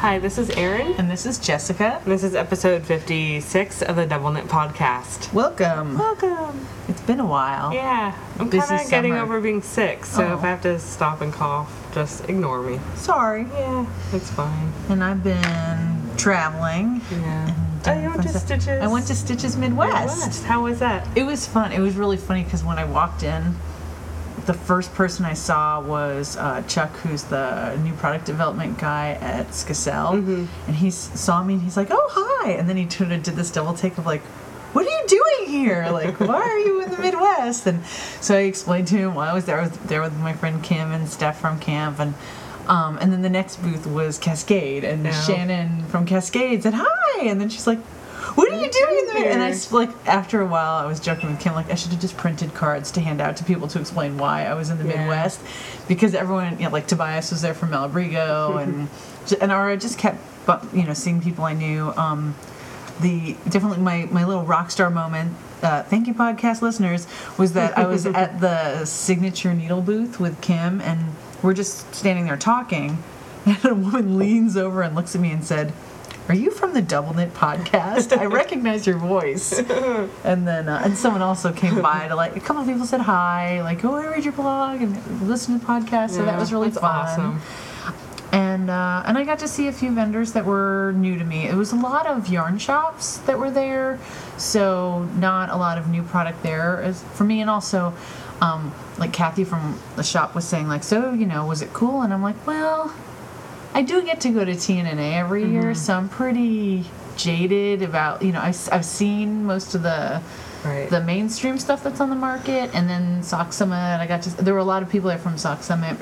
Hi, this is Erin. And this is Jessica. This is episode 56 of the Double Knit Podcast. Welcome. Welcome. It's been a while. Yeah, I'm Busy kind of getting summer. over being sick, so if I have to stop and cough, just ignore me. Sorry. Yeah, it's fine. And I've been traveling. Yeah. And Oh, you went to Stitches? I went to Stitches Midwest. How was that? It was fun. It was really funny because when I walked in, the first person I saw was Chuck, who's the new product development guy at Skacel. Mm-hmm. And he saw me and he's like, "Oh, hi." And then he turned and did this double take of like, "What are you doing here? Like, why are you in the Midwest?" And so I explained to him why I was there. I was there with my friend Kim and Steph from camp. And then the next booth was Cascade. And Shannon from Cascade said, "Hi." And then she's like, "What are you doing in there?" And I, like, after a while, I was joking with Kim, like, I should have just printed cards to hand out to people to explain why I was in the Midwest. Because everyone, like, Tobias was there from Malabrigo, and I just kept, seeing people I knew. Definitely my little rock star moment, thank you, podcast listeners, was that I was at the Signature Needle booth with Kim, and we're just standing there talking, and a woman leans over and looks at me and said, "Are you from the Double Knit Podcast? I recognize your voice." And then and someone also came by to, like, a couple of people said hi, like, "Oh, I read your blog and listen to the podcast." So that was really fun. Awesome. And I got to see a few vendors that were new to me. It was a lot of yarn shops that were there, so not a lot of new product there for me. And also, like Kathy from the shop was saying, like, "So, was it cool?" And I'm like, well, I do get to go to TNNA every year, so I'm pretty jaded about, I've seen most of the mainstream stuff that's on the market, and then Sock Summit, there were a lot of people there from Sock Summit.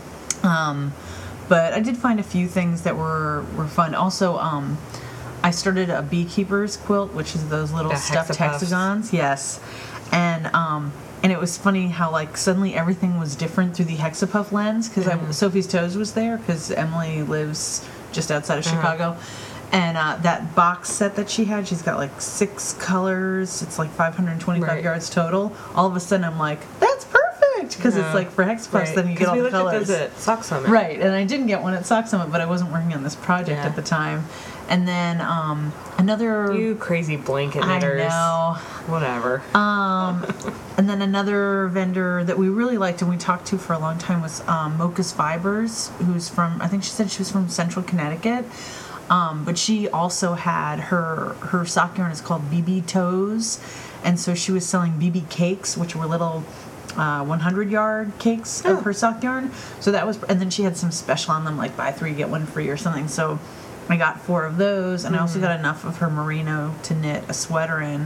But I did find a few things that were fun. Also, I started a beekeeper's quilt, which is those little stuffed hexagons. Yes. And it was funny how, like, suddenly everything was different through the Hexapuff lens, because Sophie's Toes was there, because Emily lives just outside of Chicago. And that box set that she had, she's got, like, 6 colors. It's, like, 525 yards total. All of a sudden, I'm like, that's perfect, because it's, like, for Hexapuffs, then you get all the colors. Because we looked at those at Sock Summit. Right, and I didn't get one at Sock Summit, but I wasn't working on this project at the time. And then another... You crazy blanket knitters. I know. Whatever. And then another vendor that we really liked and we talked to for a long time was Mocha's Fibers, who's from, I think she said she was from Central Connecticut. But she also had her sock yarn is called BB Toes. And so she was selling BB cakes, which were little 100-yard cakes of her sock yarn. So that was, and then she had some special on them, like buy 3, get 1 free or something. So I got 4 of those, and I also got enough of her merino to knit a sweater in.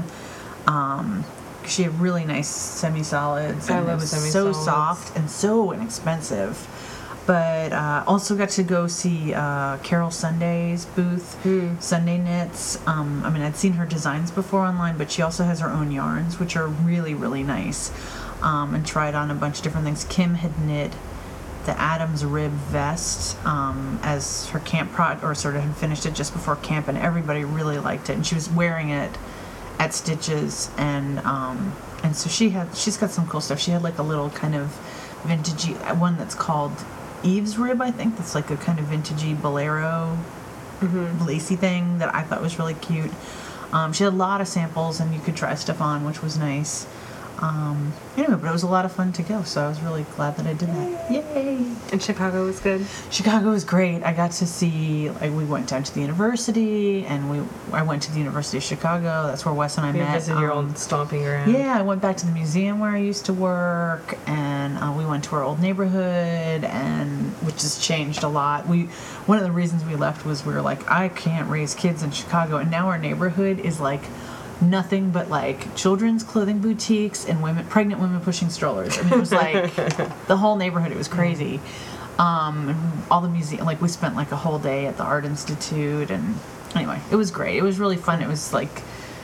She had really nice semi-solids, and it was so soft and so inexpensive. But also got to go see Carol Sunday's booth, Sunday Knits. I'd seen her designs before online, but she also has her own yarns, which are really, really nice, and tried on a bunch of different things. Kim had knit the Adams Rib vest as her camp or sort of had finished it just before camp, and everybody really liked it. And she was wearing it at Stitches, and so she's got some cool stuff. She had like a little kind of vintagey one that's called Eve's Rib, I think. That's like a kind of vintagey bolero lacy thing that I thought was really cute. She had a lot of samples, and you could try stuff on, which was nice. Anyway, but it was a lot of fun to go, so I was really glad that I did that. Yay! And Chicago was good? Chicago was great. I got to see, we went down to the university, and I went to the University of Chicago. That's where Wes and I met. You visited your old stomping ground? Yeah, I went back to the museum where I used to work, and we went to our old neighborhood, which has changed a lot. One of the reasons we left was we were like, I can't raise kids in Chicago, and now our neighborhood is like nothing but like children's clothing boutiques and pregnant women pushing strollers. I mean, it was like the whole neighborhood. It was crazy. And all the museum, like we spent like a whole day at the Art Institute, and anyway, it was great. It was really fun. It was like,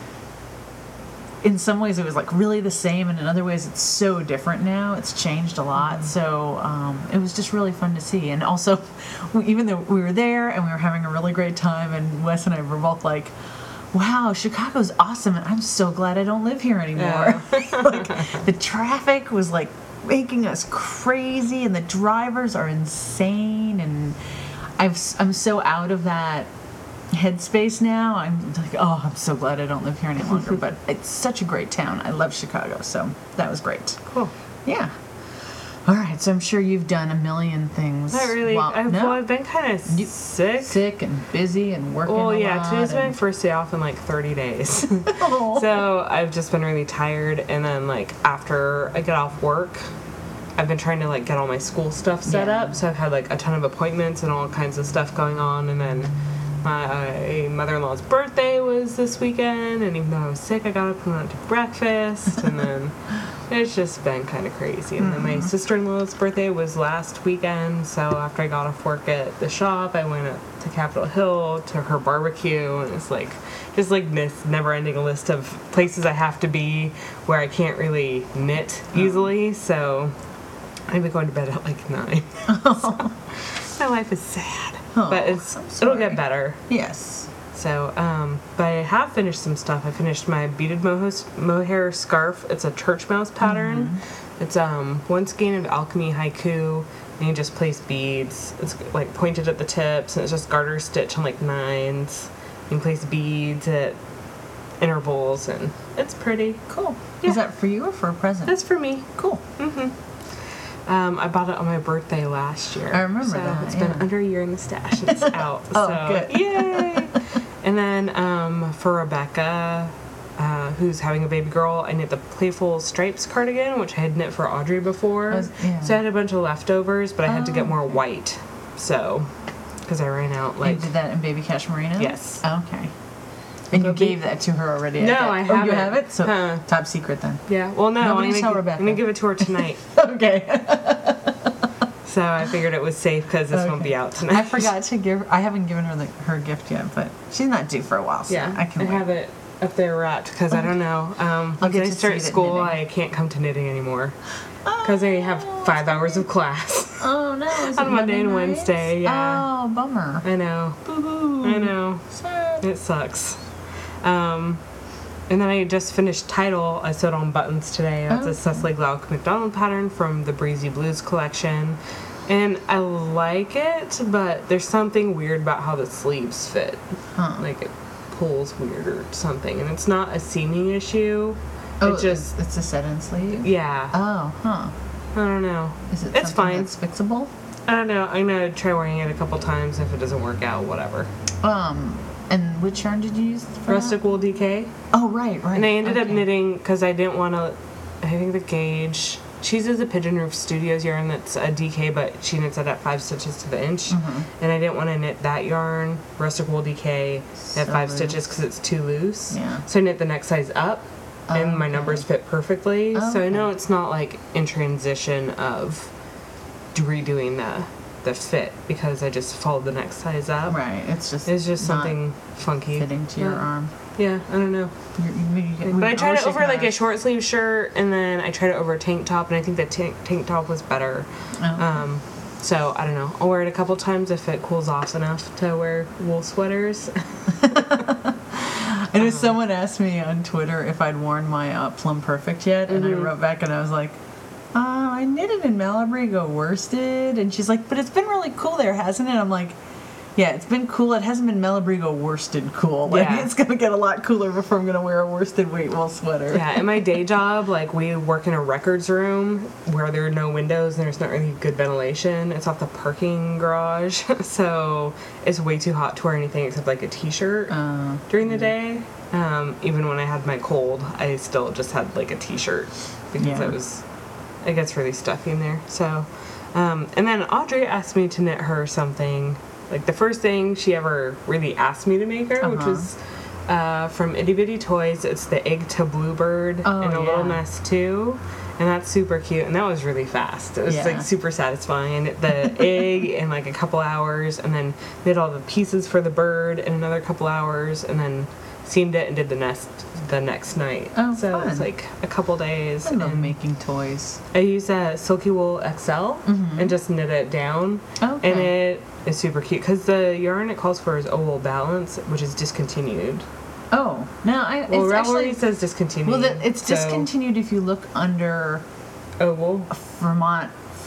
in some ways it was like really the same, and in other ways it's so different now. It's changed a lot. So it was just really fun to see. And also, even though we were there and we were having a really great time, and Wes and I were both like, wow, Chicago's awesome, and I'm so glad I don't live here anymore. Like, the traffic was like making us crazy, and the drivers are insane, and I'm so out of that headspace now. I'm like, oh, I'm so glad I don't live here any longer. But it's such a great town. I love Chicago, so that was great. Cool. Yeah. All right, so I'm sure you've done a million things. Not really. Well, I've been kind of sick and busy and working. Well, a yeah, lot today's my first day off in like 30 days. Oh. So I've just been really tired, and then like after I get off work, I've been trying to like get all my school stuff set Yeah. up. So I've had like a ton of appointments and all kinds of stuff going on, and then my mother-in-law's birthday was this weekend, and even though I was sick, I got up and went to breakfast, and then it's just been kind of crazy. And then my sister-in-law's birthday was last weekend, so after I got off work at the shop, I went up to Capitol Hill to her barbecue, and it's like just like this never-ending list of places I have to be where I can't really knit easily. So I've been going to bed at like 9. So my life is sad, but I'm it'll sorry. get better. Yes. So, but I have finished some stuff. I finished my beaded mohair scarf. It's a church mouse pattern. It's one skein of alchemy haiku, and you just place beads. It's like pointed at the tips, and it's just garter stitch on like 9s. You can place beads at intervals, and it's pretty. Cool. Yeah. Is that for you or for a present? That's for me. cool. I bought it on my birthday last year. I remember so that, It's been yeah. under a year in the stash. It's out. Oh, so, good. Yay! And then for Rebecca, who's having a baby girl, I knit the Playful Stripes cardigan, which I had knit for Audrey before. Yeah. So I had a bunch of leftovers, but I had to get more white. So, because I ran out, You like... did that in Baby Cashmerino? Yes. Okay. And you gave that to her already? No, bet. I Oh, haven't. you have it? So, Huh. top secret then. Yeah, well, no, Nobody tell I'm Rebecca. going to give it to her tonight. Okay. So I figured it was safe because this won't be out tonight. I forgot to give. I haven't given her her gift yet, but she's not due for a while, so Yeah, I can wait. have it up there wrapped because I don't know. Once get I to start see it at school, knitting. I can't come to knitting anymore because I have 5 hours of class Oh no! Is on it Monday and nights? Wednesday. Yeah, Oh, bummer. I know. Boo-hoo. I know. Sad. It sucks. And then I just finished Title. I sewed on buttons today. That's a Cecily Glauc McDonald pattern from the Breezy Blues collection. And I like it, but there's something weird about how the sleeves fit. Huh. Like it pulls weird or something. And it's not a seaming issue. Oh, It just, it's a set-in sleeve. yeah. Oh, huh. I don't know. Is it It's something fine. that's fixable? I don't know. I'm going to try wearing it a couple times. If it doesn't work out, whatever. And which yarn did you use for Rustic that? Wool DK. Oh, right. And I ended up Okay. knitting because I didn't want to. I think the gauge. She uses a Pigeon Roof Studios yarn that's a DK, but she knits it at 5 stitches to the inch. And I didn't want to knit that yarn, Rustic Wool DK, at So 5 loose. stitches because it's too loose. Yeah. So I knit the next size up, and my Okay. numbers fit perfectly. So I Okay. know it's not like in transition of redoing the fit because I just followed the next size up. Right. It's just It's just not something funky. fitting to your arm. Yeah, I don't know. But I tried it over like a short sleeve shirt, and then I tried it over a tank top, and I think the tank top was better. So I don't know. I'll wear it a couple times if it cools off enough to wear wool sweaters. I know someone asked me on Twitter if I'd worn my Plum Perfect yet, and I wrote back and I was like, I knitted in Malabrigo worsted, and she's like, but it's been really cool there, hasn't it? I'm like, yeah, it's been cool. It hasn't been Malabrigo worsted cool. Like, Yeah. it's gonna get a lot cooler before I'm gonna wear a worsted weight wool sweater. Yeah, in my day job, like we work in a records room where there are no windows and there's not really good ventilation. It's off the parking garage, so it's way too hot to wear anything except like a t-shirt during the day. Even when I had my cold, I still just had like a t-shirt because it gets really stuffy in there. So, and then Audrey asked me to knit her something. Like the first thing she ever really asked me to make her, which was from Itty Bitty Toys. It's the Egg to Bluebird in a little nest too. And that's super cute. And that was really fast. It was like super satisfying. I knit the egg in like a couple hours, and then knit all the pieces for the bird in another couple hours, and then seamed it and did the nest the next night. Oh, so fun. it was like a couple days. I love and making toys. I use a Silky Wool XL and just knit it down. Okay. And it is super cute because the yarn it calls for is Owl Balance, which is discontinued. Oh, no, Well, it's Ravelry actually says discontinued. well, it's so discontinued if you look under Owl. Vermont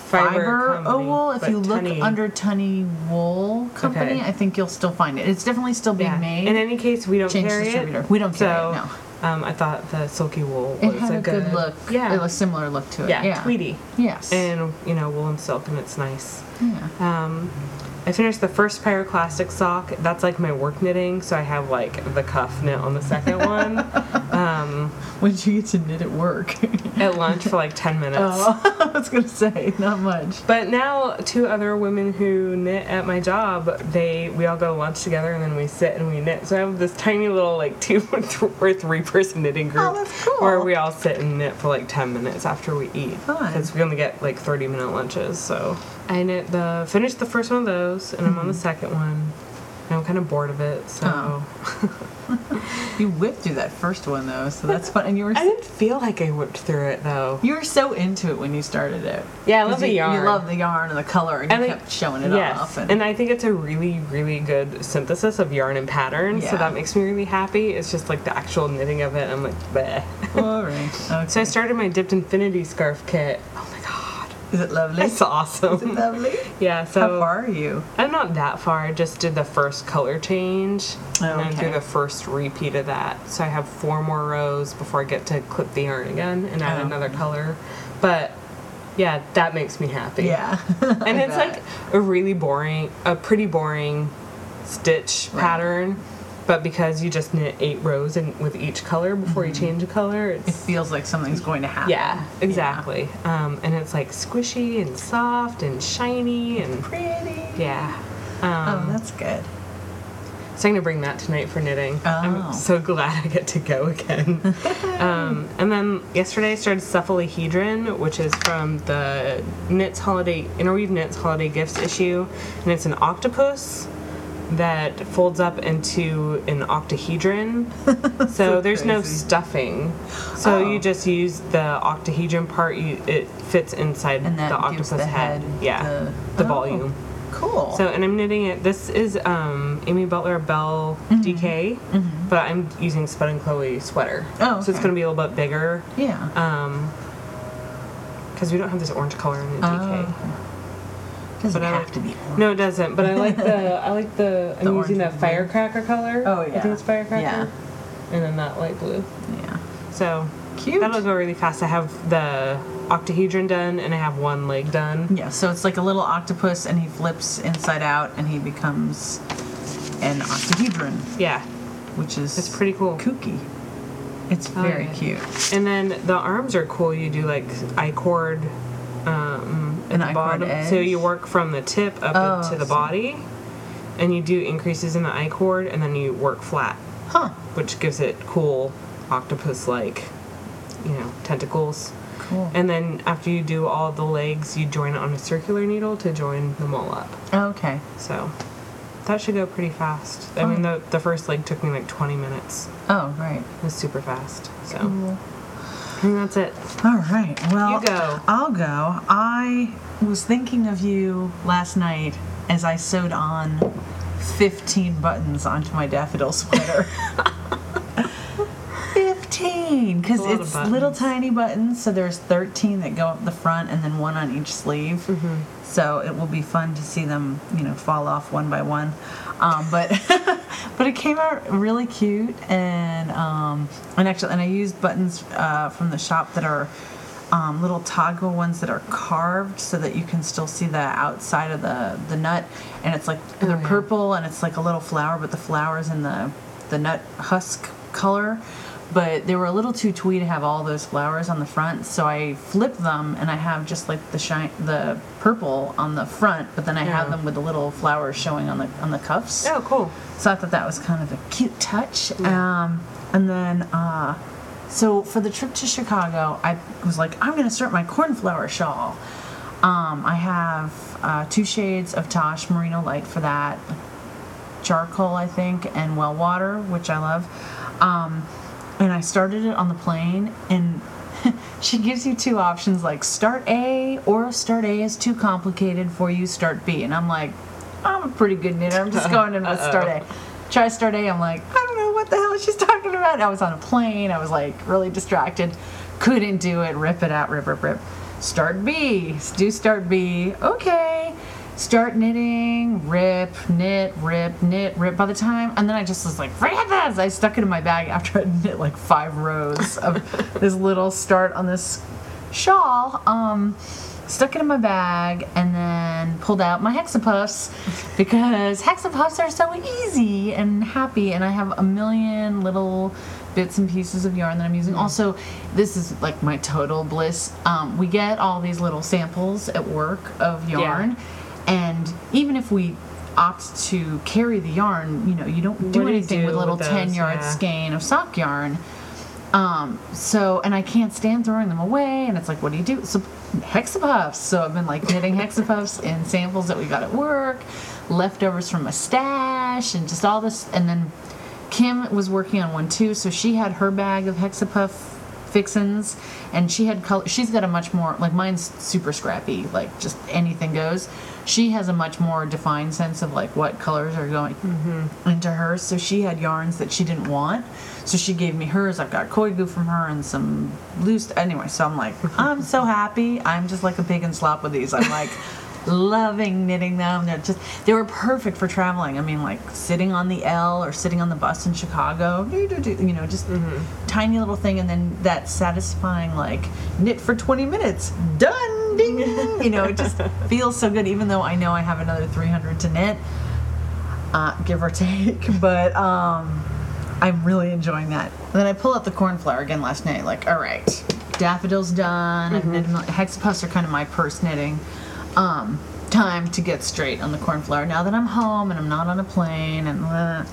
Fiber company, Wool. If but you look Tunny- under Tunny Wool Company, Okay. I think you'll still find it. It's definitely still being made. In any case, we don't Change carry distributor. it. We don't carry so, it, no. I thought the silky wool It was had a good look. Yeah. A similar look to it. Yeah, Yeah. tweedy. Yes. And, wool and silk, and it's nice. yeah. I finished the first pyroclastic sock. That's like my work knitting, so I have like the cuff knit on the second one. When did you get to knit at work? At lunch for like 10 minutes. Oh, I was gonna say not much. But now, two other women who knit at my job, we all go to lunch together and then we sit and we knit. So I have this tiny little like 2 or 3 person knitting group Oh, that's cool. where we all sit and knit for like 10 minutes after we eat. Fun. Because we only get like 30-minute lunches. So I finished the first one of those, and I'm on the second one. And I'm kind of bored of it, so. Oh. You whipped through that first one though, so that's fun. And you were I didn't feel like I whipped through it though. you were so into it when you started it. Yeah, I love the yarn. You love the yarn and the color, and you kept showing it yes. off. And I think it's a really, really good synthesis of yarn and pattern, so Yeah. that makes me really happy. It's just like the actual knitting of it, I'm like, bleh. All right. Okay. So I started my Dipped Infinity scarf kit. Oh my god. Is it lovely? It's awesome. Is it lovely? Yeah, so How far are you? I'm not that far. I just did the first color change, and then Okay. do the first repeat of that. So I have 4 more rows before I get to clip the yarn again and add Oh. another color. But yeah, that makes me happy. Yeah. And it's like a pretty boring stitch Right. pattern. But because you just knit 8 rows with each color before you change a color, It feels like something's going to happen. yeah, exactly. And it's like squishy and soft and shiny and Pretty. yeah. Oh, that's good. So I'm gonna bring that tonight for knitting. Oh. I'm so glad I get to go again. And then yesterday I started Cephalahedron, which is from the Interweave Knits Holiday Gifts issue, and it's an octopus that folds up into an octahedron. So there's no crazy. stuffing. So Oh. you just use the octahedron part. It fits inside And that the gives octopus the head Yeah, the- the Oh. volume. Cool. So, and I'm knitting it. This is Amy Butler Bell DK, but I'm using Spud and Chloe sweater. Oh, So it's okay. going to be a little bit bigger yeah. because we don't have this orange color in the DK. Doesn't But I have like- to be orange. No, it doesn't. But I like the I'm using the orange and blue. firecracker color. Oh, I yeah. think it's firecracker. Yeah. And then that light blue. Yeah. So Cute. that'll go really fast. I have the octahedron done and I have one leg done. Yeah, so it's like a little octopus, and he flips inside out, and he becomes an octahedron, Yeah, which is it's pretty cool. kooky. It's very yeah. cute. And then the arms are cool. You do like I-cord at An the I-cord bottom. edge? So you work from the tip up Oh, into the I see. body, and you do increases in the I-cord, and then you work flat, Huh. which gives it cool octopus-like, tentacles. Cool. And then after you do all the legs, you join it on a circular needle to join them all up. Okay. So that should go pretty fast. I mean, the first leg took me like 20 minutes. Oh, right. It was super fast. So Cool. I think that's it. All right. Well, You go. I'll go. I was thinking of you last night as I sewed on 15 buttons onto my daffodil sweater. 15, because That's a lot of it's buttons. little tiny buttons. So there's 13 that go up the front, and then 1 on each sleeve. Mm-hmm. So it will be fun to see them, fall off one by one. But but it came out really cute, and I used buttons from the shop that are little toggle ones that are carved so that you can still see the outside of the nut, and it's like they're yeah. purple, and it's like a little flower, but the flower's in the nut husk color. But they were a little too twee to have all those flowers on the front, so I flipped them, and I have just like the purple on the front, but then I have them with the little flowers showing on the cuffs. Oh, cool. So I thought that was kind of a cute touch. And then, so for the trip to Chicago, I was like, I'm going to start my cornflower shawl. I have 2 shades of Tosh Merino Light for that. Charcoal, I think, and Well Water, which I love. And I started it on the plane, and she gives you 2 options, like start A, or start A is too complicated for you, start B. And I'm like, I'm a pretty good knitter. I'm just going in with start A. Try start A. I'm like, I don't know what the hell she's talking about. I was on a plane. I was like really distracted. Couldn't do it. Rip it out. Rip. start B, do start B, okay. Start knitting, rip, knit, rip, knit, rip. By the time, and then I just was like, forget this! I stuck it in my bag after I knit like 5 rows of this little start on this shawl. Stuck it in my bag and then pulled out my Hexapuffs because Hexapuffs are so easy and happy, and I have a million little bits and pieces of yarn that I'm using. Also, this is like my total bliss. We get all these little samples at work of yarn. Yeah. And even if we opt to carry the yarn, you don't do anything with a little 10-yard skein of sock yarn. And I can't stand throwing them away, and it's like, what do you do? So Hexapuffs. So I've been like knitting Hexapuffs in samples that we got at work, leftovers from a stash, and just all this. And then Kim was working on one too, so she had her bag of Hexapuff fixins, and she had color. She's got a much more, like, mine's super scrappy, like just anything goes. She has a much more defined sense of like what colors are going into hers. So she had yarns that she didn't want, so she gave me hers. I've got Koigu from her and some loose. Anyway, so I'm like, I'm so happy. I'm just like a pig in slop with these. I'm like loving knitting them. They were perfect for traveling. I mean, like sitting on the L or sitting on the bus in Chicago, just tiny little thing, and then that satisfying like knit for 20 minutes, done, ding. It just feels so good, even though I know I have another 300 to knit, give or take, but I'm really enjoying that. And then I pull out the cornflower again last night, like, all right, daffodils done. I've knitted, Hexapuffs are kind of my purse knitting. Time to get straight on the cornflower now that I'm home and I'm not on a plane, and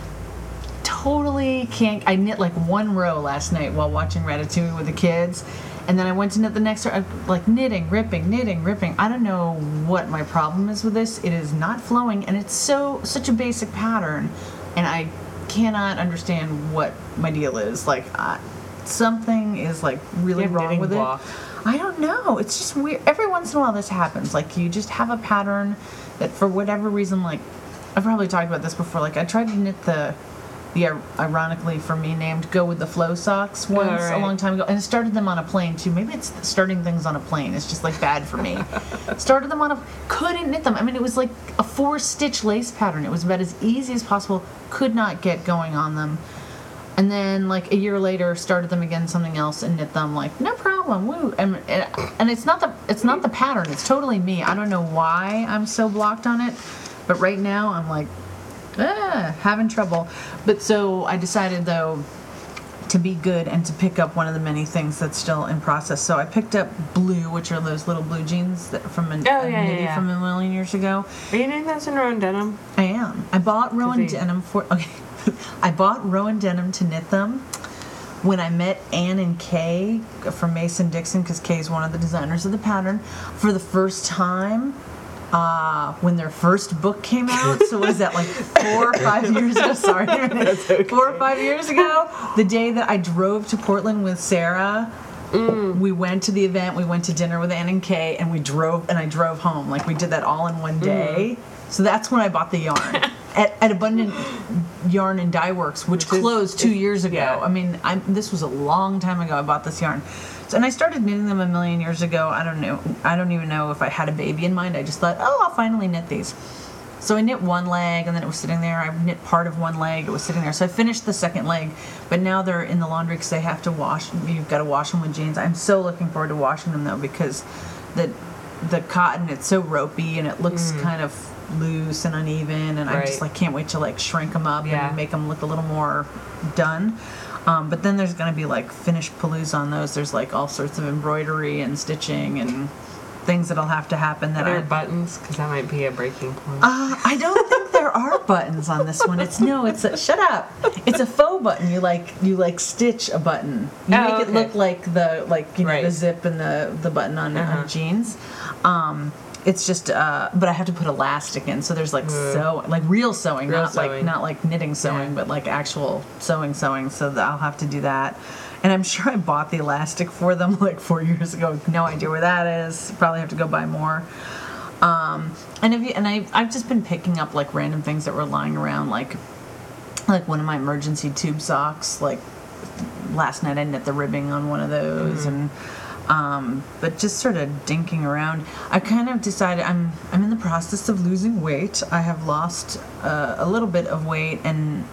totally can't. I knit like 1 row last night while watching Ratatouille with the kids, and then I went to knit the next row, like knitting, ripping. I don't know what my problem is with this. It is not flowing, and it's such a basic pattern, and I cannot understand what my deal is. Like something is like really wrong with it. I don't know. It's just weird. Every once in a while this happens. Like you just have a pattern that for whatever reason, like I've probably talked about this before, like I tried to knit the ironically for me named Go With The Flow socks once a long time ago, and started them on a plane too. Maybe it's starting things on a plane. It's just like bad for me. Started them couldn't knit them. I mean, it was like a 4-stitch lace pattern. It was about as easy as possible. Could not get going on them. And then, like, a year later, started them again, something else, and knit them, like, no problem, woo. And it's not the pattern. It's totally me. I don't know why I'm so blocked on it. But right now, I'm, like, having trouble. But so I decided, though, to be good and to pick up one of the many things that's still in process. So I picked up blue, which are those little blue jeans that from a knitting from a million years ago. Are you knitting those in Rowan Denim? I am. I bought Rowan Denim for... Okay. I bought Rowan Denim to knit them when I met Ann and Kay from Mason Dixon, because Kay's one of the designers of the pattern, for the first time when their first book came out. So was that like 4 or 5 years ago? Sorry. That's okay. 4 or 5 years ago, the day that I drove to Portland with Sarah. We went to the event, we went to dinner with Ann and Kay, and I drove home. Like we did that all in one day. So that's when I bought the yarn. At Abundant Yarn and Dye Works, which closed 2 years ago. Yeah. I mean, this was a long time ago I bought this yarn. So, and I started knitting them a million years ago. I don't know. I don't even know if I had a baby in mind. I just thought, I'll finally knit these. So I knit one leg, and then it was sitting there. I knit part of one leg. It was sitting there. So I finished the second leg, but now they're in the laundry because they have to wash. You've got to wash them with jeans. I'm so looking forward to washing them, though, because the cotton, it's so ropey, and it looks kind of loose and uneven, and I just like can't wait to like shrink them up and make them look a little more done. But then there's going to be like finished palooza on those. There's like all sorts of embroidery and stitching and things that'll have to happen. That are there buttons? Because that might be a breaking point. I don't think there are buttons on this one. Shut up. It's a faux button. You like stitch a button. You make it look like the zip and the button on jeans. It's just, but I have to put elastic in, so there's like real sewing, not like knitting sewing, but like actual sewing. So I'll have to do that. And I'm sure I bought the elastic for them like 4 years ago. No idea where that is. Probably have to go buy more. I've just been picking up like random things that were lying around, like one of my emergency tube socks. Like last night I knit the ribbing on one of those, and But just sort of dinking around. I kind of decided I'm in the process of losing weight. I have lost a little bit of weight, and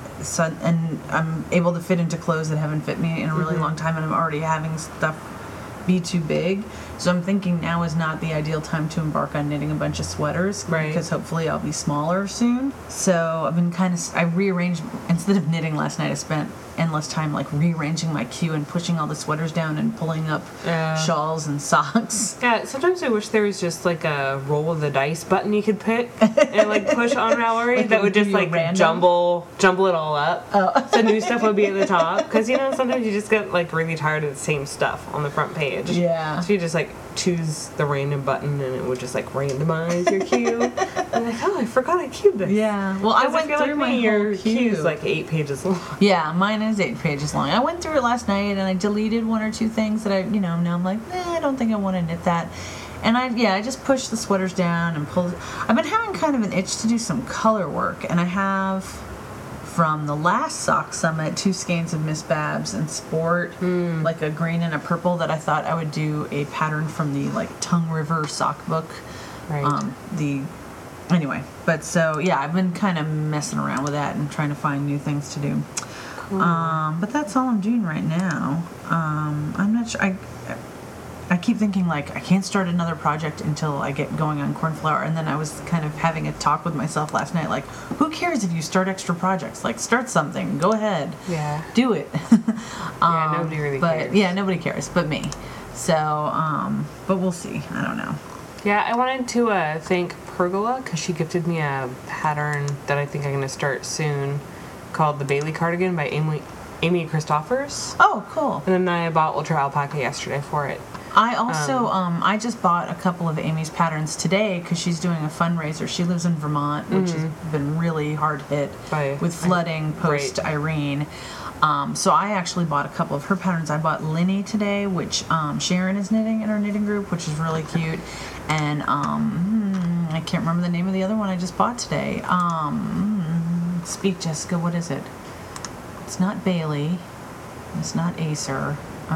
I'm able to fit into clothes that haven't fit me in a really long time, and I'm already having stuff be too big. So I'm thinking now is not the ideal time to embark on knitting a bunch of sweaters, because hopefully I'll be smaller soon. So I've been I rearranged, instead of knitting last night, I spent endless time like rearranging my queue and pushing all the sweaters down and pulling up shawls and socks. Yeah, sometimes I wish there was just like a roll of the dice button you could pick and like push on Ravelry Like that would just like jumble it all up. Oh. So new stuff would be at the top, because sometimes you just get like really tired of the same stuff on the front page. Yeah. So you just like choose the random button and it would just like randomize your queue. I'm like, oh, I forgot I queued this. Yeah. Well, I went through my your whole queue. queue's like 8 pages long. Yeah, mine is 8 pages long. I went through it last night and I deleted 1 or 2 things that now I'm like, I don't think I want to knit that. And I just pushed the sweaters down and pulled. I've been having kind of an itch to do some color work, and I have from the last sock summit 2 skeins of Miss Babs and Sport, like a green and a purple, that I thought I would do a pattern from the like Tongue River sock book. Right. Anyway, but so yeah, I've been kind of messing around with that and trying to find new things to do. Cool. But that's all I'm doing right now. I'm not sure. I keep thinking like I can't start another project until I get going on Cornflower, and then I was kind of having a talk with myself last night, like, who cares if you start extra projects? Like, start something, go ahead, do it. Yeah, nobody really cares. Yeah, nobody cares, but me. So, but we'll see. I don't know. Yeah, I wanted to thank Pergola, because she gifted me a pattern that I think I'm going to start soon, called the Bailey Cardigan by Amy Christophers. Oh, cool. And then I bought Ultra Alpaca yesterday for it. I also, I just bought a couple of Amy's patterns today because she's doing a fundraiser. She lives in Vermont, which has been really hard hit with flooding post Irene. So I actually bought a couple of her patterns. I bought Linny today, which Sharon is knitting in our knitting group, which is really cute. And I can't remember the name of the other one I just bought today. Speak, Jessica, what is it? It's not Bailey. It's not Acer.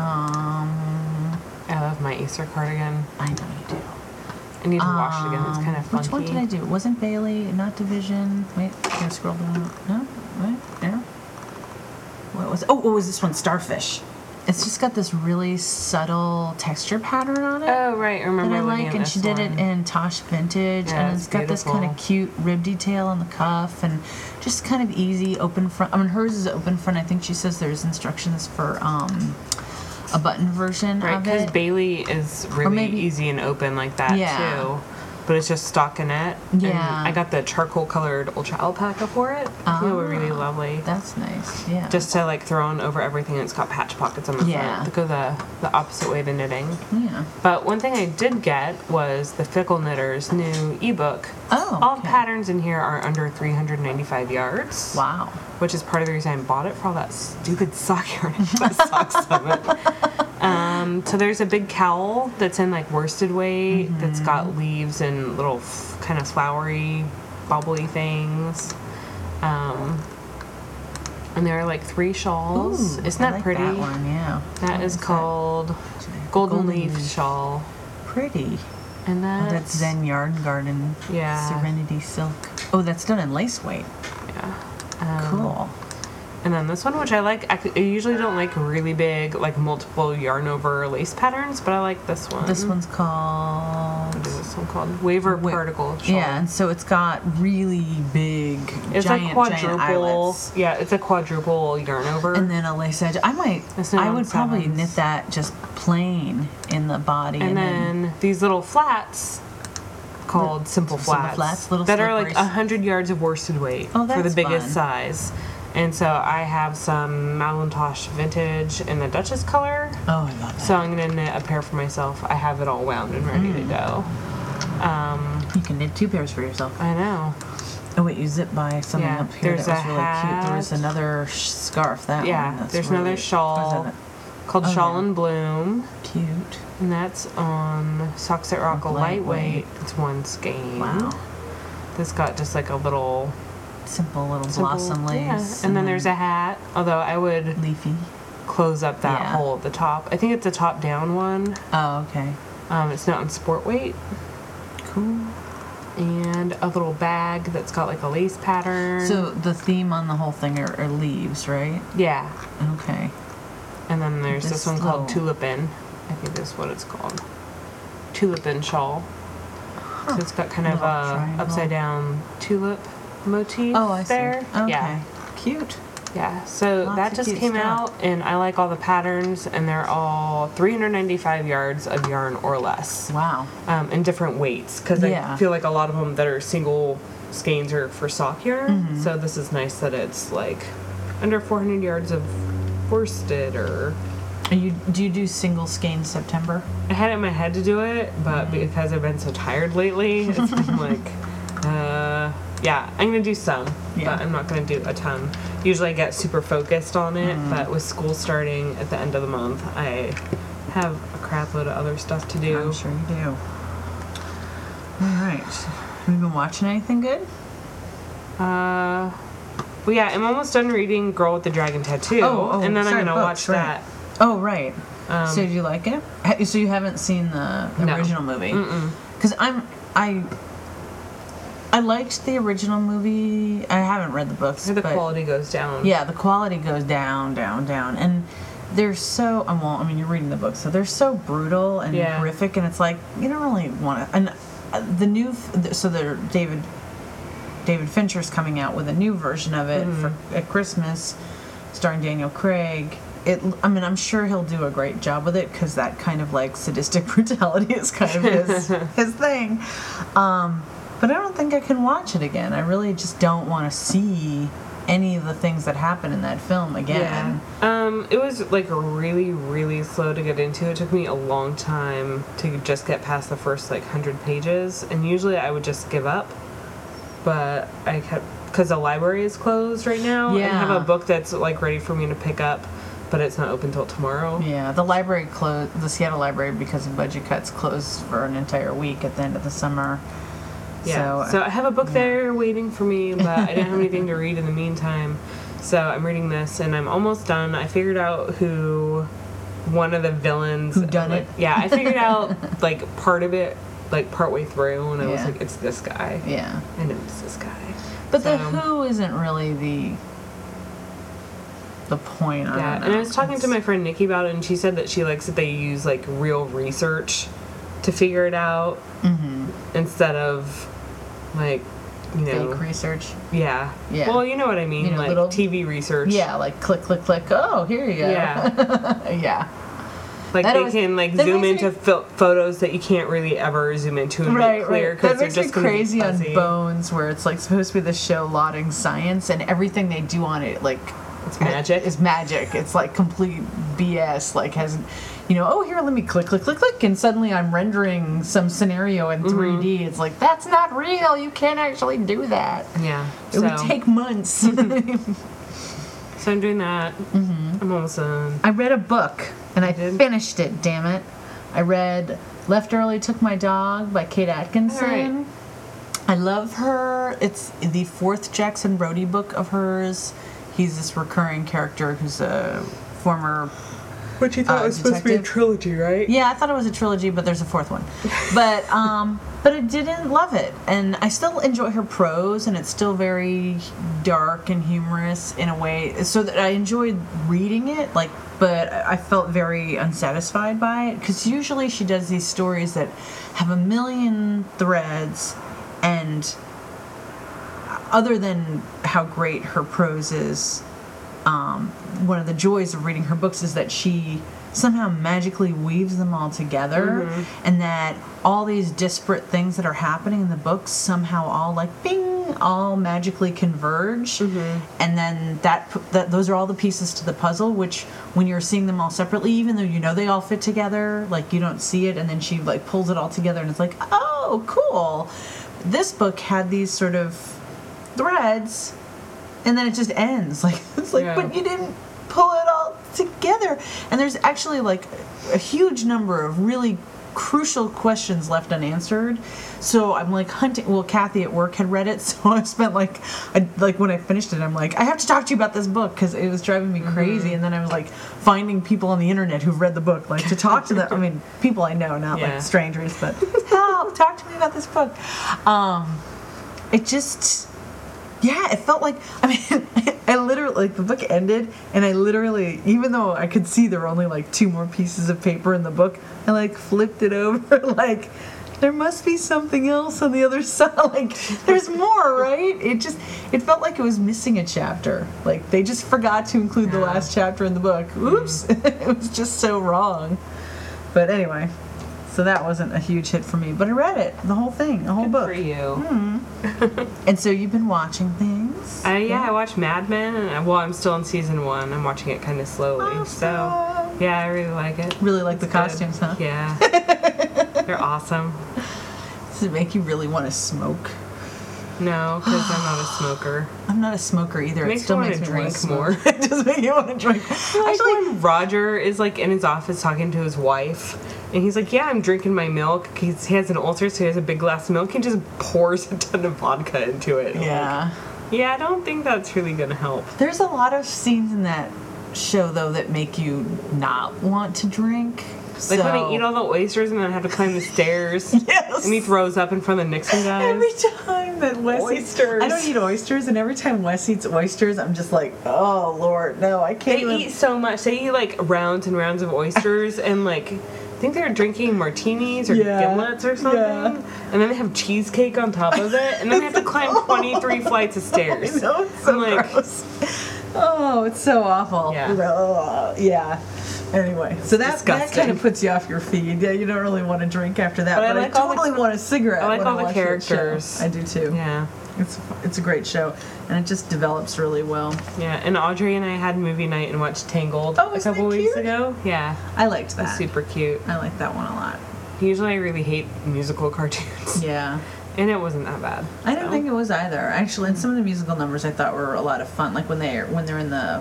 I love my Acer cardigan. I know you do. I need to wash it again. It's kind of funky. Which one did I do? It wasn't Bailey, not Division. Wait, can I scroll down? No? Wait, there. What was it? Oh, what was this one? Starfish. It's just got this really subtle texture pattern on it. Oh, right. I remember that I looking like, at and she did it in Tosh Vintage, Yeah, and it's got beautiful. this kind of cute rib detail on the cuff, and just kind of easy open front. I mean, hers is open front. I think she says there's instructions for a button version Right, of because it. Bailey is really easy and open like that too. But it's just stockinette. Yeah. And I got the charcoal colored Ultra Alpaca for it. They were really lovely. That's nice. Yeah. Just to like throw on over everything. It's got patch pockets on the front to go the opposite way to knitting. Yeah. But one thing I did get was the Fickle Knitters new ebook. Oh. All patterns in here are under 395 yards. Wow. Which is part of the reason I bought it, for all that stupid sock yarn that sucks of it. So there's a big cowl that's in like worsted weight that's got leaves and little kind of flowery, bubbly things. And there are like 3 shawls. Ooh, Isn't that I like pretty? That one, yeah. That is called Golden Leaf Shawl. Pretty. And that's Zen Yarn Garden. Yeah. Serenity Silk. Oh, that's done in lace weight. Yeah. Cool. And then this one, which I like, I usually don't like really big, like multiple yarn over lace patterns, but I like this one. This one's called... What is this one called? Waver Particle Shawl. Yeah, and so it's got really big, it's giant, like quadruple. giant eyelets. Yeah, it's a quadruple yarn over. And then a lace edge. I would probably knit that just plain in the body. And then these little flats called Simple Flats little that are like slippers. 100 yards of worsted weight Oh, for the that's biggest fun. size. And so I have some Malintosh Vintage in the Duchess color. Oh, I love that. So I'm going to knit a pair for myself. I have it all wound and ready to go. You can knit 2 pairs for yourself. I know. Oh, wait, you zip by something up here there's that was a really hat. cute. There was another scarf. That one. That's There's really, another shawl called Shawl and Bloom. Cute. And that's on Socks That Rock Lightweight. It's 1 skein. Wow. This got just like a little... Simple little blossom lace. Yeah. And then there's a hat, although I would... Leafy. close up that Yeah. hole at the top. I think it's a top-down one. Oh, okay. It's not on sport weight. Cool. And a little bag that's got like a lace pattern. So the theme on the whole thing are leaves, right? yeah. Okay. And then there's this This one called little- Tulipin. I think that's what it's called. Tulipin shawl. So it's got kind of Little a triangle. upside down tulip motif Oh, I see. there. Okay. Yeah. Cute. Yeah. So Lots that of just cute came stuff. out, and I like all the patterns, and they're all 395 yards of yarn or less. Wow. In different weights, because Yeah. I feel like a lot of them that are single skeins are for sock yarn. Mm-hmm. So this is nice that it's like under 400 yards of worsted. Or Do you do single skein September? I had it in my head to do it, but Mm-hmm. because I've been so tired lately, it's been like, yeah, I'm gonna do some, Yeah. but I'm not gonna do a ton. Usually I get super focused on it, Mm. but with school starting at the end of the month, I have a crap load of other stuff to do. I'm sure you do. All right. Have you been watching anything good? Well, yeah, I'm almost done reading Girl with the Dragon Tattoo, Oh, and then sorry, I'm gonna books, watch right. that. Oh, right. So do you like it? So you haven't seen the No. original movie? Because I liked the original movie. I haven't read the books. The but quality goes down. yeah, the quality goes down, down, down, and they're so. Well, I mean, you're reading the book, so they're so brutal and Yeah. horrific, and it's like you don't really want to. And the new, so the David Fincher's coming out with a new version of it at Christmas, starring Daniel Craig. I mean, I'm sure he'll do a great job with it because that kind of like sadistic brutality is kind of his thing. But I don't think I can watch it again. I really just don't want to see any of the things that happen in that film again. Yeah. It was like really, really slow to get into. It took me a long time to just get past the first like 100 pages, and usually I would just give up. But I kept, because the library is closed right now, and I have Yeah. a book that's like ready for me to pick up, but it's not open till tomorrow. Yeah, the library closed. The Seattle Library, because of budget cuts, closed for an entire week at the end of the summer. Yeah. So I have a book there waiting for me, but I didn't have anything to read in the meantime. So I'm reading this, and I'm almost done. I figured out who one of the villains. Who done it? Yeah, I figured out like part of it, like partway through, and I was Yeah. like, it's this guy. Yeah, I know it's this guy. but the So, who isn't really the point. I Yeah, don't know. and I was talking to my friend Nikki about it, and she said that she likes that they use like real research to figure it out instead of like, you know, fake research. yeah. Yeah. Well, you know what I mean, You know, like little- TV research. Yeah, like click, click, click. Oh, here you go. Yeah. Yeah. Like That they always- can like that zoom makes into photos that you can't really ever zoom into and Right, make clear right. because That they're makes me just gonna be crazy on fuzzy. Bones, where it's like supposed to be the show lauding science, and everything they do on it, like It's magic. It's magic. It's like complete BS. Like has, you know, oh here, let me click, click, click, click, and suddenly I'm rendering some scenario in 3D. It's like that's not real. You can't actually do that. Yeah. It would take months. So I'm doing that. I'm almost done. I read a book and I did? finished it. Damn it! I read "Left Early, Took My Dog" by Kate Atkinson. All right. I love her. It's the fourth Jackson Brody book of hers. He's this recurring character who's a former. Which you thought was supposed to be a detective. trilogy, right? Yeah, I thought it was a trilogy, but there's a fourth one. But I didn't love it, and I still enjoy her prose, and it's still very dark and humorous in a way, so that I enjoyed reading it. Like, but I felt very unsatisfied by it because usually she does these stories that have a million threads, and other than how great her prose is. One of the joys of reading her books is that she somehow magically weaves them all together, and that all these disparate things that are happening in the books somehow all like bing, all magically converge, and then that those are all the pieces to the puzzle. Which when you're seeing them all separately, even though you know they all fit together, like you don't see it, and then she like pulls it all together, and it's like, oh, cool. This book had these sort of threads. And then it just ends. Like it's like, Yeah. but you didn't pull it all together. And there's actually like a huge number of really crucial questions left unanswered. So I'm like hunting. Well, Kathy at work had read it, so I spent like when I finished it, I'm like, I have to talk to you about this book because it was driving me crazy. And then I was like finding people on the internet who've read the book, like to talk to them. I mean, people I know, not like strangers, but help, talk to me about this book. It just. Yeah, it felt like, I mean, I literally, like, the book ended, and I literally, even though I could see there were only, like, 2 more pieces of paper in the book, I, like, flipped it over, like, there must be something else on the other side, like, there's more, right? It felt like it was missing a chapter. Like, they just forgot to include the last chapter in the book. Oops, it was just so wrong. But anyway. So that wasn't a huge hit for me, but I read it, the whole thing, the whole book. Good for you. Mm-hmm. And so you've been watching things? I watched Mad Men, and I'm still in season 1. I'm watching it kind of slowly. Oh, so, yeah, I really like it. Really like the costumes, huh? Yeah. They're awesome. Does it make you really want to smoke? No, because I'm not a smoker. I'm not a smoker either. It still makes me drink want to more. It does make you want to drink. Actually, when Roger is like in his office talking to his wife, and he's like, "Yeah, I'm drinking my milk." He has an ulcer, so he has a big glass of milk and just pours a ton of vodka into it. Yeah. Yeah, I don't think that's really gonna help. There's a lot of scenes in that show though that make you not want to drink. Like when they eat all the oysters and then have to climb the stairs. Yes. And he throws up in front of the Nixon guys. Every time that Wes Oysters. I don't eat oysters, and every time Wes eats oysters, I'm just like, oh Lord, no, I can't. They eat so much. They eat like rounds and rounds of oysters, and like I think they're drinking martinis or gimlets or something. Yeah. And then they have cheesecake on top of it, and then they have to climb 23 flights of stairs. I know, it's so gross. Oh, it's so awful. Yeah. Yeah. Anyway, so that kind of puts you off your feed. Yeah, you don't really want to drink after that, but I totally want a cigarette. I like when all I the watch characters. I do too. Yeah. It's a great show, and it just develops really well. Yeah, and Audrey and I had movie night and watched Tangled a couple weeks ago. Yeah. I liked that. It was super cute. I liked that one a lot. Usually I really hate musical cartoons. Yeah. And it wasn't that bad. I didn't think it was either. Actually, and some of the musical numbers I thought were a lot of fun, like when they're in the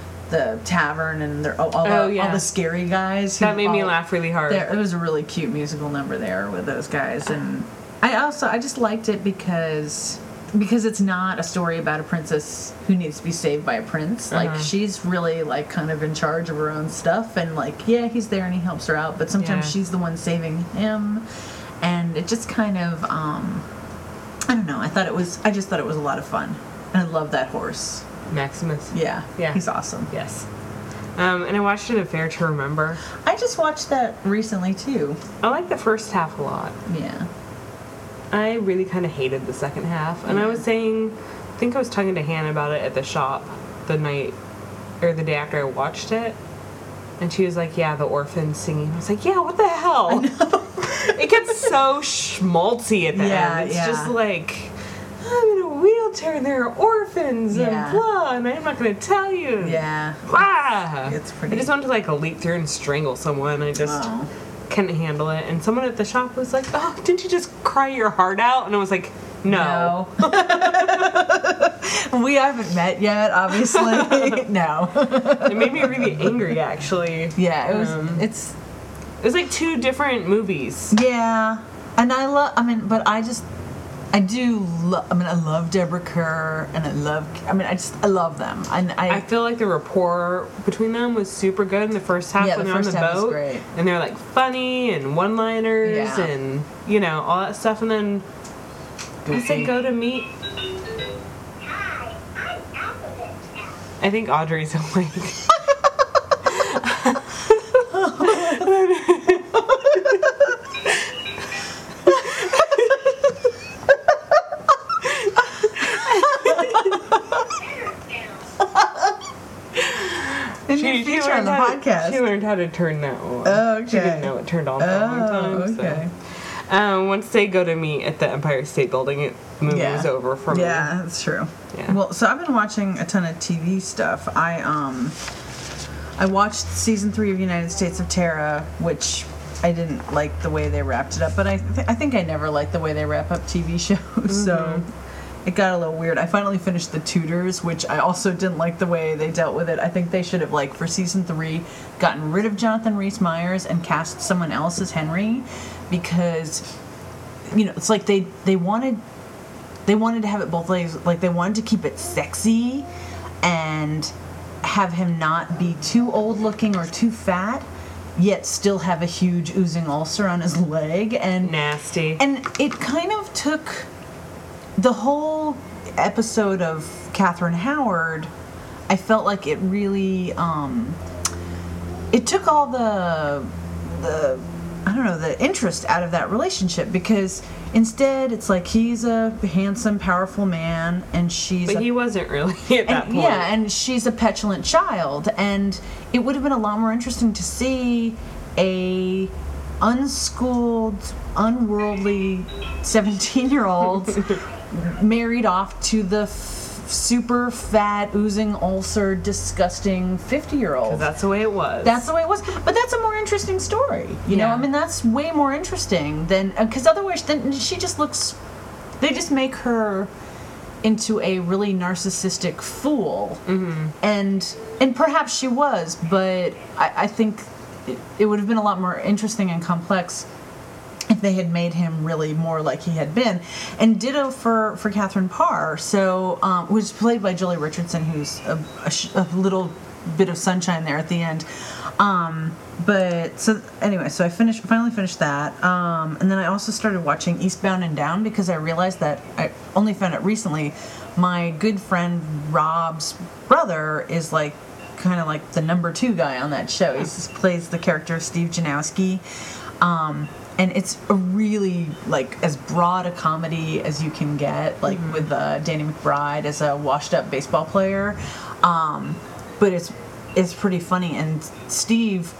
tavern and they're all the scary guys. That made me laugh really hard. It was a really cute musical number there with those guys, and I just liked it because it's not a story about a princess who needs to be saved by a prince. Like she's really like kind of in charge of her own stuff, and like he's there and he helps her out, but sometimes she's the one saving him, and it just kind of I don't know. I just thought it was a lot of fun, and I love that horse. Maximus. Yeah. He's awesome. Yes. And I watched An Affair to Remember. I just watched that recently too. I like the first half a lot. Yeah. I really kind of hated the second half. And I was saying, I think I was talking to Hannah about it at the shop the day after I watched it. And she was like, yeah, the orphans singing. I was like, yeah, what the hell? I know. It gets so schmaltzy at the end. It's just like, I'm in a wheelchair and there are orphans and blah, and I'm not going to tell you. Yeah. Blah. It's pretty. I just wanted to like leap through and strangle someone. I just couldn't handle it. And someone at the shop was like, oh, didn't you just cry your heart out? And I was like, no. We haven't met yet, obviously. No. It made me really angry, actually. Yeah, it was. It was like 2 different movies. Yeah, and I love Deborah Kerr, and I love them. And I feel like the rapport between them was super good in the first half when they're on the boat. Was great. And they're like funny and one-liners and all that stuff. And then I said go to meet. Hi, I'm Alphabet. I think Audrey's awake. She learned on the podcast. She learned how to turn that on. Oh, okay. She didn't know it turned on for a long time. Okay. So. Once they go to meet at the Empire State Building, the movie was over for me. Yeah, that's true. Yeah. Well, so I've been watching a ton of TV stuff. I watched season 3 of United States of Terra, which I didn't like the way they wrapped it up, but I think I never like the way they wrap up TV shows. So it got a little weird. I finally finished The Tudors, which I also didn't like the way they dealt with it. I think they should have, like, for season 3, gotten rid of Jonathan Rhys-Meyers and cast someone else as Henry, because, you know, it's like they wanted to have it both ways. Like, they wanted to keep it sexy and have him not be too old looking or too fat, yet still have a huge oozing ulcer on his leg. And Nasty. And it kind of took the whole episode of Catherine Howard. I felt like it really it took all the I don't know, the interest out of that relationship, because instead it's like he's a handsome, powerful man and she's But he wasn't really at that point. yeah, and she's a petulant child, and it would have been a lot more interesting to see a unschooled, unworldly 17-year-old married off to the super fat, oozing ulcer, disgusting 50-year-old. That's the way it was. That's the way it was. But that's a more interesting story. You know, Yeah. I mean, that's way more interesting than, because otherwise, then she just looks, they just make her into a really narcissistic fool. Mm-hmm. And perhaps she was, but I think it would have been a lot more interesting and complex if they had made him really more like he had been. And ditto for Catherine Parr, so who's played by Julie Richardson, who's a little bit of sunshine there at the end. But so anyway, so I finally finished that, and then I also started watching Eastbound and Down, because I realized that I only found it recently. My good friend Rob's brother is like kind of like the number 2 guy on that show. He plays the character of Steve Janowski. And it's a really, like, as broad a comedy as you can get, like, with Danny McBride as a washed-up baseball player. But it's pretty funny. And Steve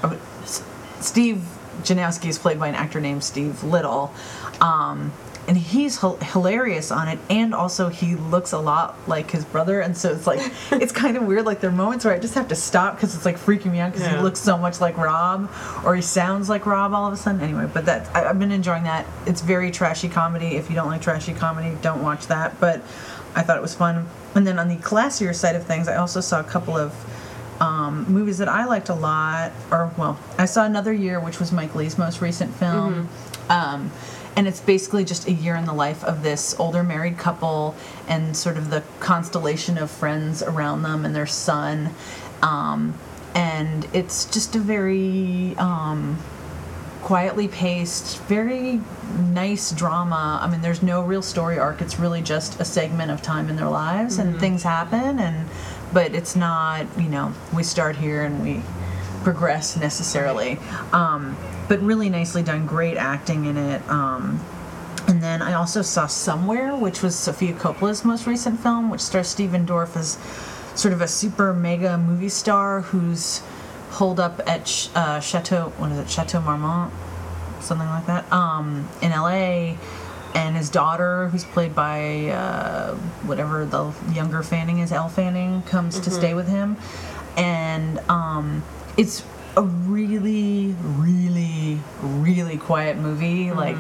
Janowski is played by an actor named Steve Little. And he's hilarious on it, and also he looks a lot like his brother, and so it's like, it's kind of weird. Like, there are moments where I just have to stop because it's like freaking me out, because he looks so much like Rob, or he sounds like Rob all of a sudden. Anyway, but I've been enjoying that. It's very trashy comedy. If you don't like trashy comedy, don't watch that, but I thought it was fun. And then on the classier side of things, I also saw a couple of movies that I liked a lot, I saw Another Year, which was Mike Leigh's most recent film. And it's basically just a year in the life of this older married couple and sort of the constellation of friends around them and their son. And it's just a very quietly paced, very nice drama. I mean, there's no real story arc. It's really just a segment of time in their lives, and things happen, but it's not, you know, we start here and we progress necessarily. But really nicely done, great acting in it. And then I also saw Somewhere, which was Sofia Coppola's most recent film, which stars Stephen Dorff as sort of a super mega movie star who's holed up at Chateau Marmont, something like that, in LA. And his daughter, who's played by whatever the younger Fanning is, Elle Fanning, comes to stay with him. And it's a really, really, really quiet movie. Like,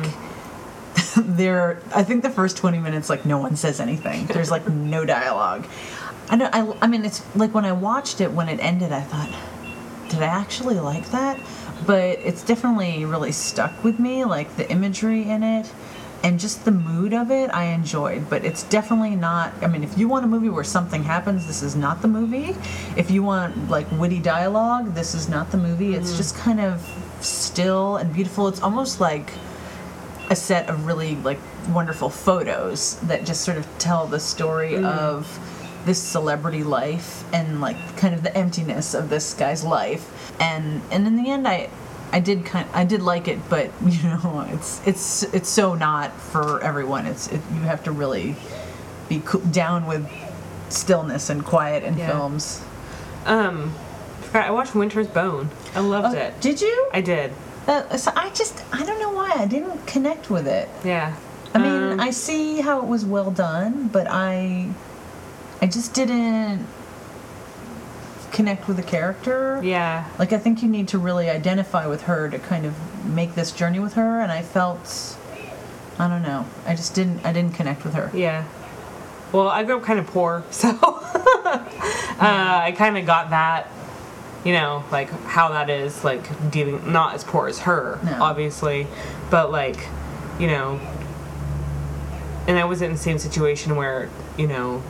I think the first 20 minutes, like, no one says anything. There's, like, no dialogue. I mean, it's like, when I watched it, when it ended, I thought, did I actually like that? But it's definitely really stuck with me, like, the imagery in it. And just the mood of it, I enjoyed. But it's definitely not, I mean, if you want a movie where something happens, this is not the movie. If you want, like, witty dialogue, this is not the movie. It's just kind of still and beautiful. It's almost like a set of really, like, wonderful photos that just sort of tell the story of this celebrity life and, like, kind of the emptiness of this guy's life. And in the end, I did like it, but, you know, it's so not for everyone. You have to really be down with stillness and quiet in films. I watched Winter's Bone. I loved it. Did you? I did. So I don't know why I didn't connect with it. Yeah. I mean, I see how it was well done, but I just didn't connect with the character. Yeah. Like, I think you need to really identify with her to kind of make this journey with her, and I felt, I don't know, I didn't connect with her. Yeah. Well, I grew up kind of poor, so I kind of got that, you know, like how that is, like dealing, not as poor as her, No. obviously, but like, you know, and I wasn't in the same situation where, you know,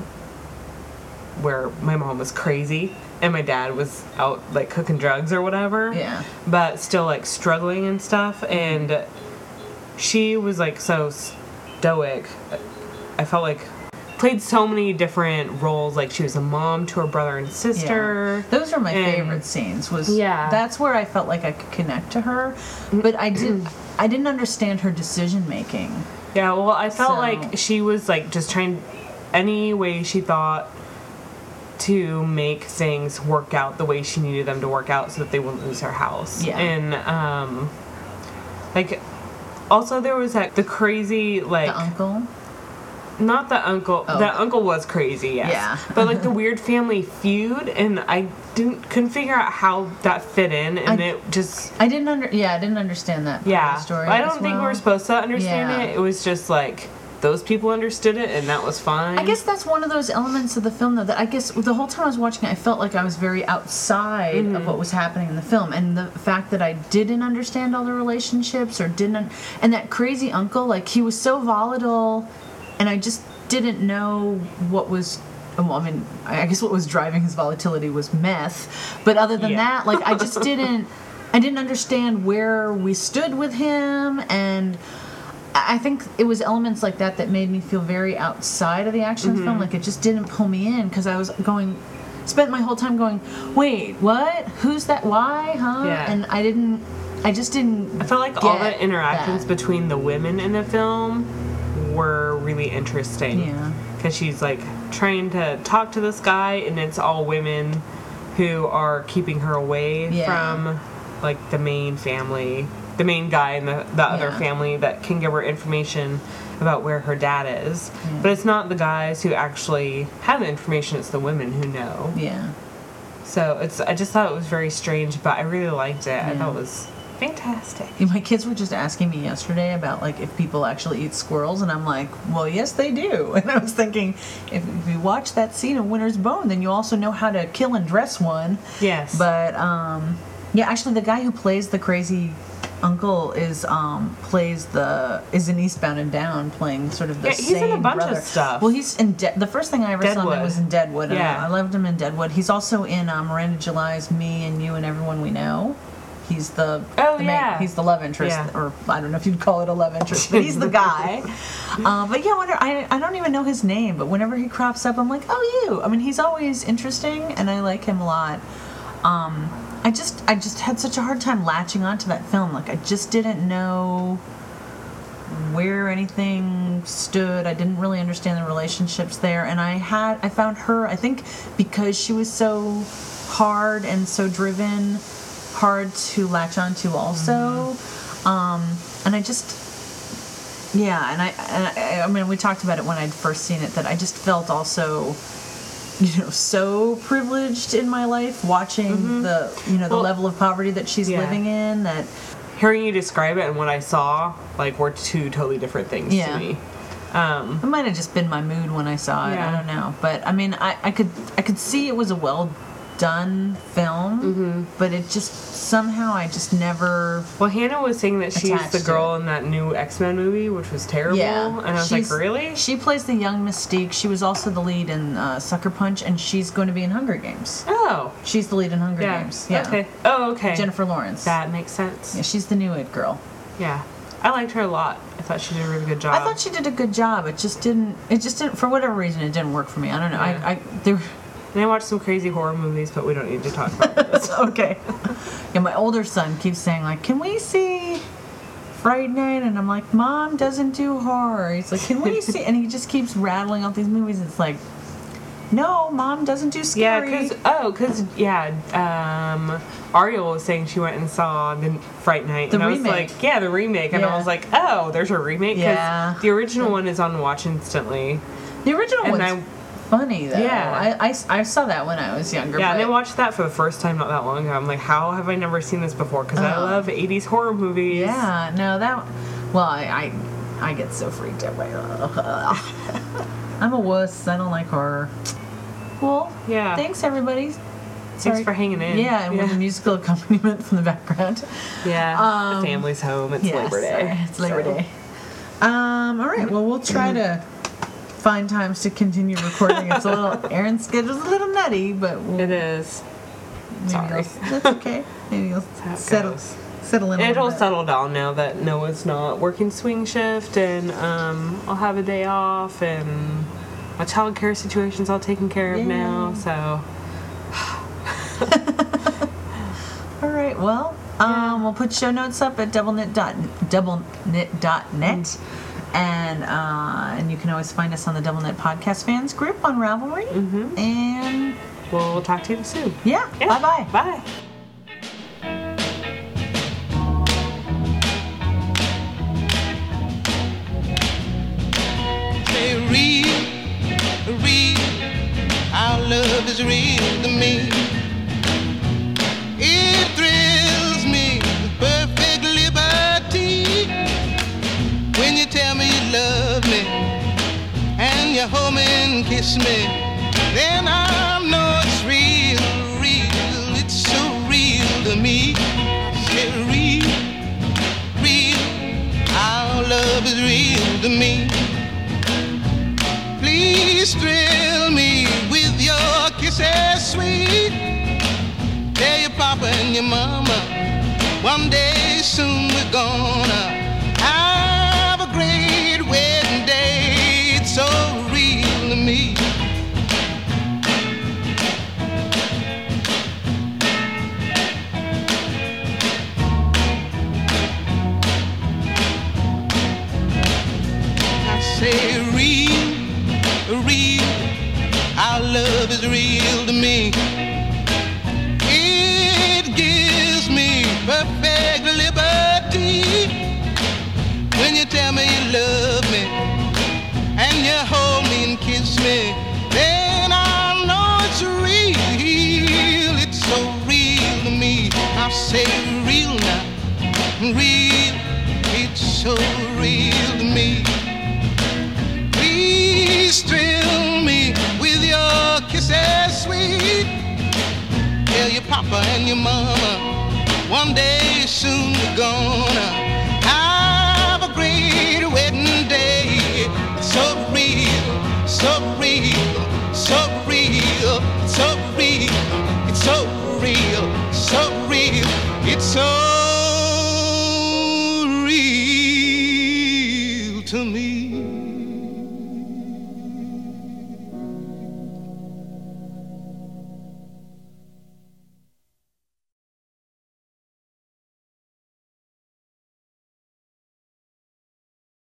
where my mom was crazy and my dad was out like cooking drugs or whatever. Yeah. But still like struggling and stuff, and she was like so stoic. I felt like played so many different roles. Like she was a mom to her brother and sister. Yeah. Those are my and- favorite scenes. Was Yeah. that's where I felt like I could connect to her, but I didn't understand her decision making. Yeah, well, I felt So- like she was like just trying any way she thought to make things work out the way she needed them to work out so that they wouldn't lose her house. Yeah. And like also there was that the crazy like The uncle. not the uncle. Oh. The uncle was crazy, yes. Yeah. But like the weird family feud, and I couldn't figure out how that fit in, and it just I didn't understand that part of yeah. the story. I as don't think we well. were supposed to understand Yeah. it. It was just like those people understood it, and that was fine. I guess that's one of those elements of the film, though, that I guess the whole time I was watching it, I felt like I was very outside Mm-hmm. of what was happening in the film. And the fact that I didn't understand all the relationships or didn't. And that crazy uncle, like, he was so volatile, and I just didn't know what was. Well, I mean, I guess what was driving his volatility was meth. But other than Yeah. that, like, I just didn't. I didn't understand where we stood with him, and I think it was elements like that that made me feel very outside of the action of the Mm-hmm. film. Like, it just didn't pull me in because I was spent my whole time going, wait, what? Who's that? Why? Huh? Yeah. And I just didn't. I felt like all get the interactions that. between the women in the film were really interesting. Yeah. Because she's like trying to talk to this guy, and it's all women who are keeping her away Yeah. from like the main family, the main guy and the other Yeah. family that can give her information about where her dad is. Yeah. But it's not the guys who actually have the information, it's the women who know. Yeah. So I just thought it was very strange, but I really liked it. I Yeah. thought it was fantastic. My kids were just asking me yesterday about like if people actually eat squirrels, and I'm like, well, yes, they do. And I was thinking, if you watch that scene in Winter's Bone, then you also know how to kill and dress one. Yes. But yeah, actually, the guy who plays the crazy uncle is in Eastbound and Down, playing sort of the Yeah, he's in a same bunch of brother. stuff. Well, he's in the first thing I ever saw him in Deadwood. was in Deadwood. And Yeah. I loved him in Deadwood. He's also in Miranda July's Me and You and Everyone We Know. He's the he's the love interest, Yeah. or I don't know if you'd call it a love interest, but he's the guy. But yeah, I don't even know his name, but whenever he crops up, I'm like, oh, you. I mean, he's always interesting, and I like him a lot. I just had such a hard time latching onto that film. Like, I just didn't know where anything stood. I didn't really understand the relationships there, and I found her, I think because she was so hard and so driven, hard to latch onto also. And I just I mean, we talked about it when I'd first seen it, that I just felt also, so privileged in my life watching the level of poverty that she's Yeah. living in, that Hearing you describe it and what I saw, like, were two totally different things Yeah. to me. it might have just been my mood when I saw it. Yeah. I don't know, but I mean, I could see it was a well done film, but it just somehow I just never. Well, Hannah was saying that she's Attached the to girl in that new X-Men movie, which was terrible. Yeah, And I was like, She's- really? She plays the young Mystique. She was also the lead in Sucker Punch, and she's going to be in Hunger Games. Oh. She's the lead in Hunger Yeah. Games. Yeah. Okay. Oh, okay. Jennifer Lawrence. That makes sense. Yeah, she's the new It girl. Yeah. I liked her a lot. I thought she did a really good job. I thought she did a good job. It just didn't. For whatever reason, it didn't work for me. I don't know. Yeah. There. And I watched some crazy horror movies, but we don't need to talk about this. Okay. Yeah, my older son keeps saying like, "Can we see Fright Night?" And I'm like, "Mom doesn't do horror." He's like, "Can we see?" And he just keeps rattling off these movies. It's like, no, Mom doesn't do scary. Ariel was saying she went and saw the Fright Night. The and remake. I was like, yeah, the remake. And Yeah. I was like, oh, there's a remake? 'Cause Yeah. the original one is on Watch Instantly. The original And one's funny though. Yeah. I saw that when I was younger. Yeah, and I but- watched that for the first time not that long ago. I'm like, how have I never seen this before? Because I Oh. love 80s horror movies. Yeah, no, that. Well, I get so freaked out by. I'm a wuss. I don't like horror. Well, Yeah. thanks everybody. Thanks for hanging in. Yeah, and with the musical accompaniment from the background. Yeah. The family's home. It's Labor Day. Sorry, it's Labor So- Day. All right. Well, we'll try to find times to continue recording. It's a little Aaron's schedule's a little nutty, but we'll, It is. maybe Sorry. that's okay. Maybe you'll how it settle goes. settle in. a It'll little bit. settle down now that Noah's not working swing shift, and I'll have a day off, and my child care situation's all taken care of now. So All right. Well, we'll put show notes up at doublenet.net. And you can always find us on the DoubleNet Podcast Fans group on Ravelry. And we'll talk to you soon. yeah. Bye-bye. Bye. Say real, our love is real to me. It thrills me with perfect liberty. When you tell me you love me, and you hold me and kiss me, then I know it's real, it's so real to me. I say real, our love is real to me. Please thrill me with your kisses sweet. Tell your papa and your mama, one day soon we're gonna have a great wedding day. It's so real to me. I say real, our love is real to me. It gives me perfect liberty. When you tell me you love me, and you hold me and kiss me, then I know it's real, it's so real to me. I say real now, real, it's so real to me. Please thrill me with your kisses sweet. Tell your papa and your mama, one day soon we're gonna have a great wedding day. It's so real, so real, so real, so real, it's so real, so real, it's so real to me.